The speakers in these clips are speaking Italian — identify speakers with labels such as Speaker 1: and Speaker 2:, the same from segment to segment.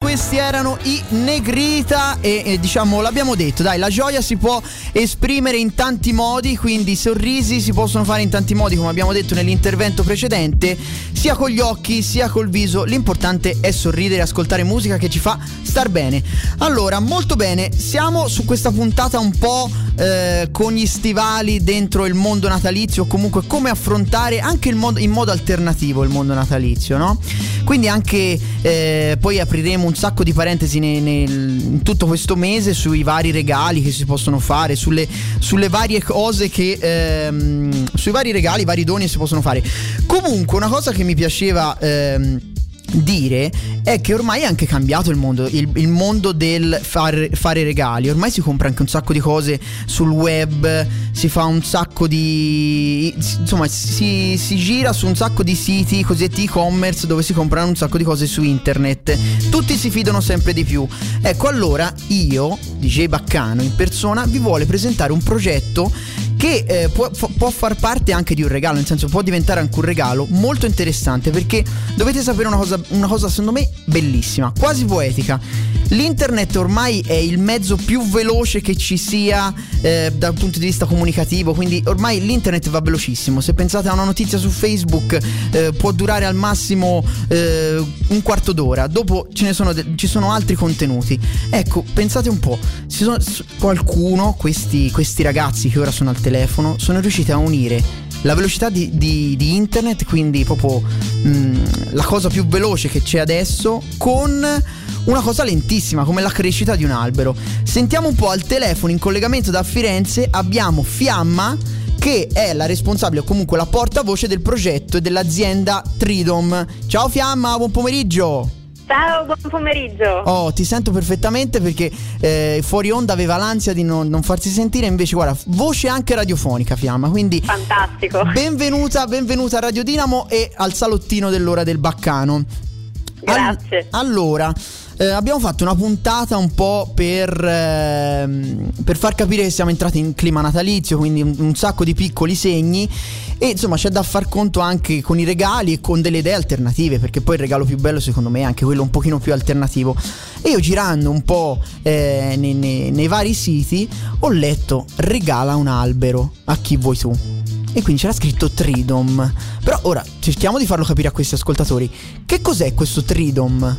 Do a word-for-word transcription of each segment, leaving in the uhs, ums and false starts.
Speaker 1: questi erano i Negrita e, e diciamo l'abbiamo detto, dai, la gioia si può esprimere in tanti modi, quindi i sorrisi si possono fare in tanti modi, come abbiamo detto nell'intervento precedente, sia con gli occhi sia col viso. L'importante è sorridere e ascoltare musica che ci fa star bene. Allora, molto bene, siamo su questa puntata un po' eh, con gli stivali dentro il mondo natalizio, o comunque come affrontare anche il modo, in modo alternativo il mondo natalizio, no? Quindi anche eh, poi apriremo un sacco di parentesi nel, nel, in tutto questo mese sui vari regali che si possono fare, sulle, sulle varie cose che ehm, sui vari regali, vari doni che si possono fare. Comunque una cosa che mi piaceva ehm, dire è che ormai è anche cambiato il mondo, il, il mondo del far, fare regali. Ormai si compra anche un sacco di cose sul web, si fa un sacco di, insomma si, si gira su un sacco di siti cosiddetti e-commerce dove si comprano un sacco di cose su internet. Tutti si fidano sempre di più. Ecco, allora io, D J Baccano in persona, vi vuole presentare un progetto che eh, può, può far parte anche di un regalo, nel senso può diventare anche un regalo molto interessante, perché dovete sapere una cosa, una cosa secondo me bellissima, quasi poetica. L'internet ormai è il mezzo più veloce che ci sia eh, dal punto di vista comunicativo, quindi ormai l'internet va velocissimo. Se pensate a una notizia su Facebook eh, può durare al massimo eh, un quarto d'ora, dopo ce ne sono de- ci sono altri contenuti. Ecco, pensate un po', ci sono, qualcuno, questi, questi ragazzi che ora sono al telefono, sono riusciti a unire la velocità di, di, di internet, quindi proprio mh, la cosa più veloce che c'è adesso, con una cosa lentissima come la crescita di un albero. Sentiamo un po', al telefono in collegamento da Firenze abbiamo Fiamma, che è la responsabile o comunque la portavoce del progetto e dell'azienda Tridom. Ciao Fiamma, buon pomeriggio.
Speaker 2: Ciao, buon pomeriggio.
Speaker 1: Oh, ti sento perfettamente, perché eh, fuori onda aveva l'ansia di non, non farsi sentire, invece guarda, voce anche radiofonica Fiamma, quindi
Speaker 2: fantastico.
Speaker 1: Benvenuta, benvenuta a Radio Dinamo e al salottino dell'ora del Baccano.
Speaker 2: Grazie.
Speaker 1: All- allora, eh, abbiamo fatto una puntata un po' per, eh, per far capire che siamo entrati in clima natalizio, quindi un, un sacco di piccoli segni, e insomma c'è da far conto anche con i regali e con delle idee alternative, perché poi il regalo più bello secondo me è anche quello un pochino più alternativo. E io, girando un po' eh, nei, nei, nei vari siti, ho letto regala un albero a chi vuoi tu, e quindi c'era scritto Tridom. Però ora cerchiamo di farlo capire a questi ascoltatori. Che cos'è questo Tridom?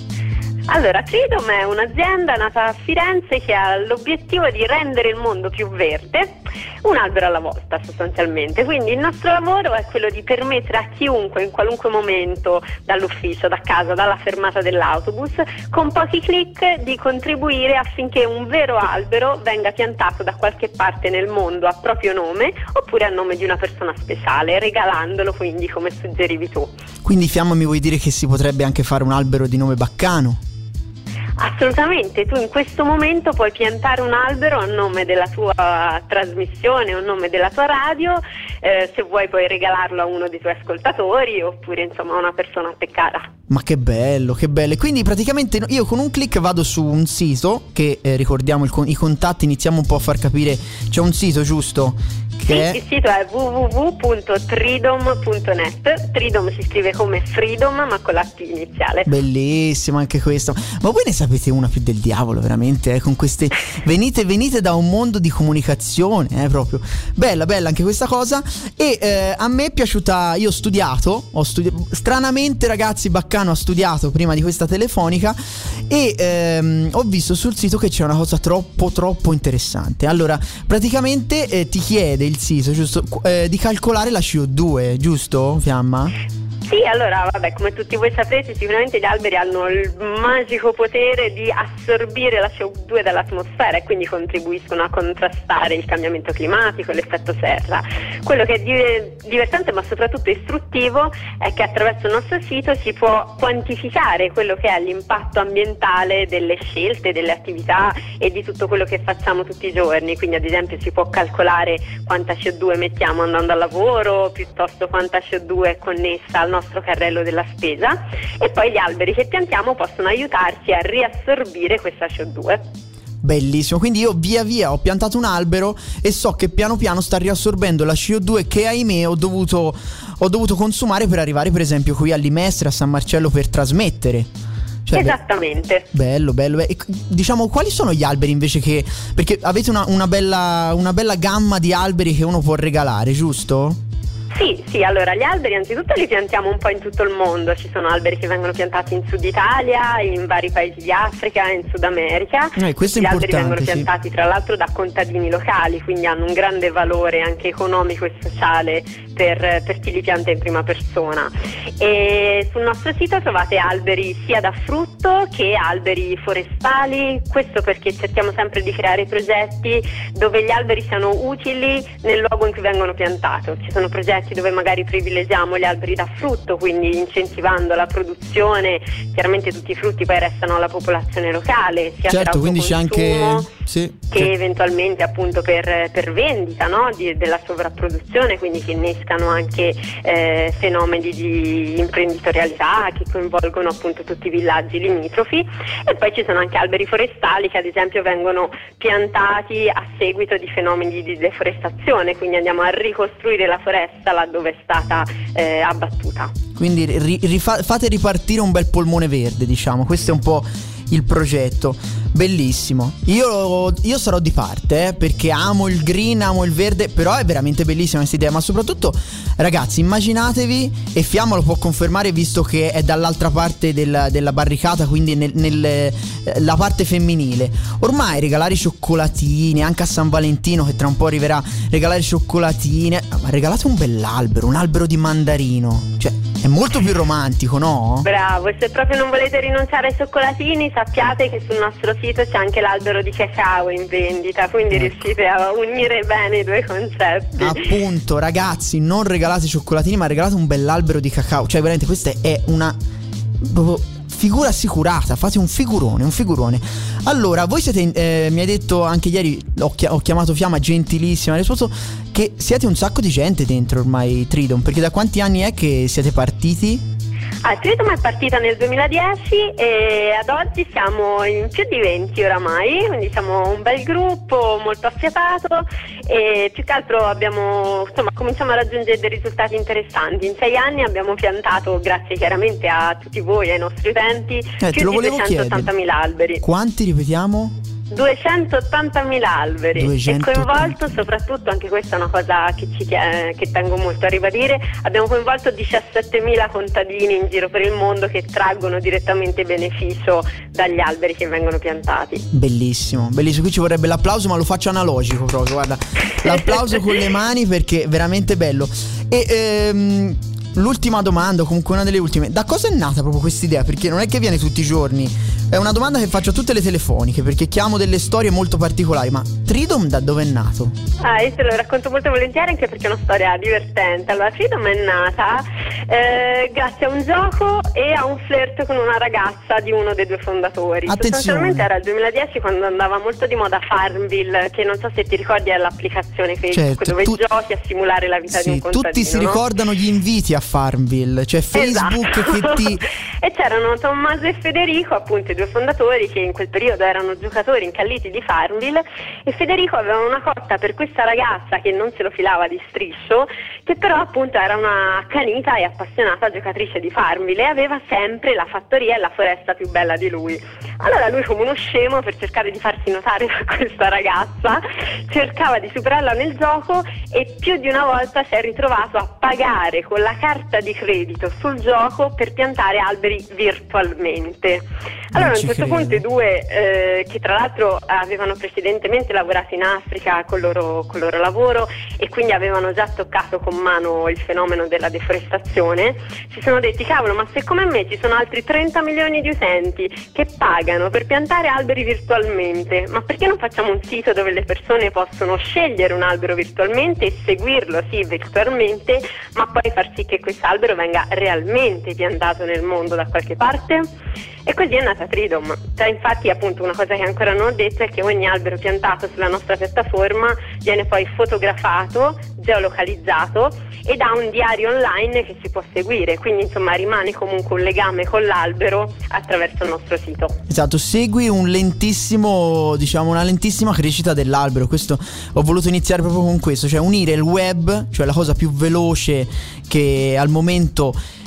Speaker 2: Allora, Tridom è un'azienda nata a Firenze che ha l'obiettivo di rendere il mondo più verde, un albero alla volta sostanzialmente. Quindi il nostro lavoro è quello di permettere a chiunque, in qualunque momento, dall'ufficio, da casa, dalla fermata dell'autobus, con pochi click, di contribuire affinché un vero albero venga piantato da qualche parte nel mondo a proprio nome, oppure a nome di una persona speciale, regalandolo quindi come suggerivi tu.
Speaker 1: Quindi Fiamma, mi vuoi dire che si potrebbe anche fare un albero di nome Baccano?
Speaker 2: Assolutamente, tu in questo momento puoi piantare un albero a nome della tua trasmissione o a nome della tua radio, eh, se vuoi puoi regalarlo a uno dei tuoi ascoltatori, oppure insomma a una persona a te cara.
Speaker 1: Ma che bello, che bello. E quindi praticamente io con un click vado su un sito che eh, ricordiamo il con- i contatti, iniziamo un po' a far capire. C'è un sito, giusto? Che
Speaker 2: Sì,
Speaker 1: è...
Speaker 2: il sito è w w w punto tridom punto net. Tridom si scrive come freedom ma con la T iniziale.
Speaker 1: Bellissimo anche questo. Ma voi ne sapete una più del diavolo, veramente, eh? Con queste venite venite da un mondo di comunicazione, eh, proprio bella bella anche questa cosa. E eh, a me è piaciuta. Io ho studiato, ho studi- stranamente ragazzi, Baccano ha studiato prima di questa telefonica, e ehm, ho visto sul sito che c'è una cosa troppo troppo interessante. Allora, praticamente eh, ti chiede il sito, giusto, eh, di calcolare la C O due, giusto Fiamma?
Speaker 2: Sì, allora, vabbè, come tutti voi saprete, sicuramente gli alberi hanno il magico potere di assorbire la C O due dall'atmosfera e quindi contribuiscono a contrastare il cambiamento climatico e l'effetto serra. Quello che è di- divertente ma soprattutto istruttivo è che attraverso il nostro sito si può quantificare quello che è l'impatto ambientale delle scelte, delle attività e di tutto quello che facciamo tutti i giorni. Quindi ad esempio si può calcolare quanta C O due emettiamo andando al lavoro, piuttosto quanta C O due è connessa al nostro carrello della spesa, e poi gli alberi che piantiamo possono aiutarci a riassorbire questa C O due.
Speaker 1: Bellissimo, quindi io via via ho piantato un albero e so che piano piano sta riassorbendo la C O due che ahimè ho dovuto, ho dovuto consumare per arrivare per esempio qui a Limestre, a San Marcello, per trasmettere. Cioè,
Speaker 2: esattamente.
Speaker 1: Bello, bello. E, diciamo, quali sono gli alberi invece che... Perché avete una, una, bella, una bella gamma di alberi che uno può regalare, giusto?
Speaker 2: Sì, sì, allora gli alberi anzitutto li piantiamo un po' in tutto il mondo, ci sono alberi che vengono piantati in Sud Italia, in vari paesi di Africa, in Sud America.
Speaker 1: Eh, questo è
Speaker 2: gli
Speaker 1: importante,
Speaker 2: alberi vengono
Speaker 1: sì.
Speaker 2: piantati tra l'altro da contadini locali, quindi hanno un grande valore anche economico e sociale per, per chi li pianta in prima persona. E sul nostro sito trovate alberi sia da frutto che alberi forestali, questo perché cerchiamo sempre di creare progetti dove gli alberi siano utili nel luogo in cui vengono piantati. Ci sono progetti dove magari privilegiamo gli alberi da frutto, quindi incentivando la produzione, chiaramente tutti i frutti poi restano alla popolazione locale, sia
Speaker 1: certo,
Speaker 2: per
Speaker 1: quindi c'è anche sì,
Speaker 2: che
Speaker 1: sì.
Speaker 2: eventualmente appunto per, per vendita, no? di, della sovrapproduzione, quindi che innescano anche eh, fenomeni di imprenditorialità che coinvolgono appunto tutti i villaggi limitrofi. E poi ci sono anche alberi forestali che ad esempio vengono piantati a seguito di fenomeni di deforestazione, quindi andiamo a ricostruire la foresta laddove è stata eh, abbattuta.
Speaker 1: Quindi ri, rifa, fate ripartire un bel polmone verde, diciamo, questo è un po' il progetto. Bellissimo. Io, io sarò di parte, eh, perché amo il green, amo il verde, però è veramente bellissima questa idea. Ma soprattutto, ragazzi, immaginatevi, e Fiamma lo può confermare visto che è dall'altra parte del, della barricata, quindi nel, nel, la parte femminile. Ormai regalare i cioccolatini, anche a San Valentino che tra un po' arriverà, regalare cioccolatine, ma regalate un bell'albero, un albero di mandarino, cioè è molto più romantico, no?
Speaker 2: Bravo, se proprio non volete rinunciare ai cioccolatini, sappiate che sul nostro sito c'è anche l'albero di cacao in vendita, quindi ecco, riuscite a unire bene i due concetti.
Speaker 1: Appunto, ragazzi, non regalate cioccolatini, ma regalate un bell'albero di cacao. Cioè veramente questa è una proprio figura assicurata, fate un figurone, un figurone. Allora, voi siete, eh, mi hai detto anche ieri, ho, chi- ho chiamato Fiamma, gentilissima, ha risposto che siete un sacco di gente dentro ormai Tridom, perché da quanti anni è che siete partiti?
Speaker 2: Ah, Tridom è partita nel duemiladieci e ad oggi siamo in più di venti oramai, quindi siamo un bel gruppo molto affiatato e più che altro abbiamo, insomma, cominciamo a raggiungere dei risultati interessanti. In sei anni abbiamo piantato, grazie chiaramente a tutti voi e ai nostri utenti,
Speaker 1: eh,
Speaker 2: più di duecentottantamila alberi.
Speaker 1: Quanti, ripetiamo?
Speaker 2: duecentottantamila alberi.
Speaker 1: duecentottanta.
Speaker 2: E coinvolto soprattutto, anche questa è una cosa che, ci, che tengo molto a ribadire, abbiamo coinvolto diciassettemila contadini in giro per il mondo che traggono direttamente beneficio dagli alberi che vengono piantati.
Speaker 1: Bellissimo, bellissimo, qui ci vorrebbe l'applauso, ma lo faccio analogico proprio, guarda, l'applauso con le mani perché è veramente bello. E ehm, l'ultima domanda, o comunque una delle ultime, da cosa è nata proprio questa idea? Perché non è che viene tutti i giorni. È una domanda che faccio a tutte le telefoniche, perché chiamo delle storie molto particolari. Ma Tridom da dove è nato?
Speaker 2: Ah, io te lo racconto molto volentieri, anche perché è una storia divertente. Allora, Tridom è nata eh, grazie a un gioco e a un flirt con una ragazza di uno dei due fondatori.
Speaker 1: Attenzione.
Speaker 2: Sostanzialmente era il duemiladieci, quando andava molto di moda Farmville, che non so se ti ricordi è l'applicazione Facebook,
Speaker 1: certo,
Speaker 2: dove
Speaker 1: tu...
Speaker 2: giochi a simulare la vita
Speaker 1: sì,
Speaker 2: di un contadino.
Speaker 1: Tutti si
Speaker 2: no?
Speaker 1: ricordano gli inviti a Farmville, cioè Facebook,
Speaker 2: esatto,
Speaker 1: che ti...
Speaker 2: E c'erano Tommaso e Federico, appunto i due fondatori, che in quel periodo erano giocatori incalliti di Farmville, e Federico aveva una cotta per questa ragazza che non se lo filava di striscio, che però appunto era una accanita e appassionata giocatrice di Farmville e aveva sempre la fattoria e la foresta più bella di lui. Allora lui, come uno scemo, per cercare di farsi notare da questa ragazza, cercava di superarla nel gioco e più di una volta si è ritrovato a pagare con la carta di credito sul gioco per piantare alberi virtualmente. Allora a un certo punto i due, eh, che tra l'altro avevano precedentemente lavorato in Africa con il loro, con il loro lavoro e quindi avevano già toccato con mano il fenomeno della deforestazione, si sono detti: cavolo, ma se come me ci sono altri trenta milioni di utenti che pagano per piantare alberi virtualmente, ma perché non facciamo un sito dove le persone possono scegliere un albero virtualmente e seguirlo, sì, virtualmente, ma poi far sì che quest'albero venga realmente piantato nel mondo da qualche parte? E così è nata Tridom. Cioè, infatti, appunto, una cosa che ancora non ho detto è che ogni albero piantato sulla nostra piattaforma viene poi fotografato, geolocalizzato ed ha un diario online che si può seguire, quindi insomma rimane comunque un legame con l'albero attraverso il nostro sito.
Speaker 1: Esatto, segui un lentissimo, diciamo una lentissima crescita dell'albero. Questo ho voluto iniziare proprio con questo, cioè unire il web, cioè la cosa più veloce che al momento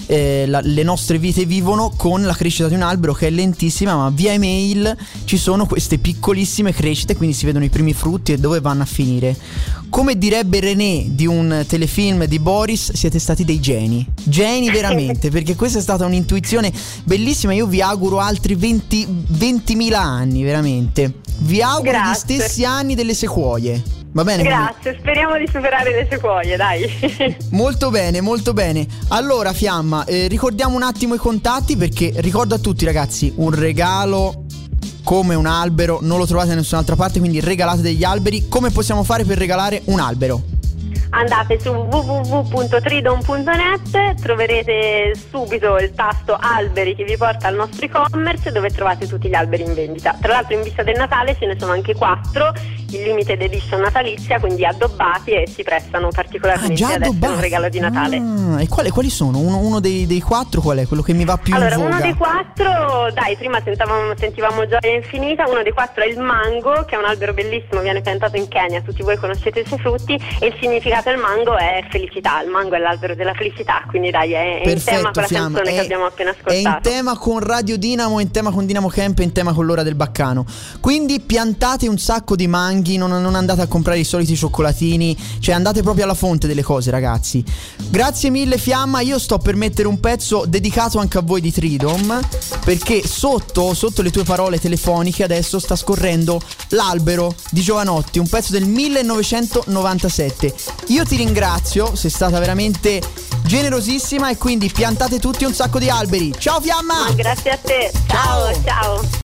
Speaker 1: eh, la, le nostre vite vivono con la crescita di un albero che è lentissima, ma via email ci sono queste piccolissime crescite, quindi si vedono i primi frutti e dove vanno a finire. Come direbbe René di un telefilm di Boris, siete stati dei geni, geni veramente, perché questa è stata un'intuizione bellissima. Io vi auguro altri venti, ventimila anni, veramente. Vi auguro
Speaker 2: Grazie.
Speaker 1: gli stessi anni delle sequoie. Va bene?
Speaker 2: Grazie, speriamo di superare le sequoie, dai.
Speaker 1: Molto bene, molto bene. Allora Fiamma, eh, ricordiamo un attimo i contatti, perché ricordo a tutti ragazzi, un regalo come un albero non lo trovate da nessun'altra parte, quindi regalate degli alberi. Come possiamo fare per regalare un albero?
Speaker 2: Andate su w w w punto tridom punto net, troverete subito il tasto alberi che vi porta al nostro e-commerce, dove trovate tutti gli alberi in vendita. Tra l'altro in vista del Natale ce ne sono anche quattro, il limited edition natalizia, quindi addobbati e si prestano particolarmente
Speaker 1: ah,
Speaker 2: ad essere un regalo di Natale.
Speaker 1: Ah, e quali, quali sono? Uno, uno dei, dei quattro qual è? Quello che mi va più
Speaker 2: allora,
Speaker 1: in voga?
Speaker 2: Uno dei quattro, dai, prima sentivamo, sentivamo Gioia Infinita. Uno dei quattro è il mango, che è un albero bellissimo, viene piantato in Kenya, tutti voi conoscete i suoi frutti, e il significato del mango è felicità. Il mango è l'albero della felicità, quindi dai, è, è
Speaker 1: Perfetto,
Speaker 2: in tema con la
Speaker 1: Fiamma.
Speaker 2: canzone
Speaker 1: È,
Speaker 2: che abbiamo appena ascoltato.
Speaker 1: È in tema con Radio Dinamo, è in tema con Dinamo Camp, è in tema con l'ora del baccano. Quindi piantate un sacco di manghi, non, non andate a comprare i soliti cioccolatini, cioè andate proprio alla fonte delle cose, ragazzi. Grazie mille Fiamma, io sto per mettere un pezzo dedicato anche a voi di Tridom, perché sotto, sotto le tue parole telefoniche adesso sta scorrendo L'albero di Jovanotti, un pezzo del millenovecentonovantasette. Io ti ringrazio, sei stata veramente generosissima, e quindi piantate tutti un sacco di alberi. Ciao Fiamma!
Speaker 2: Ma grazie a te, ciao, ciao. ciao.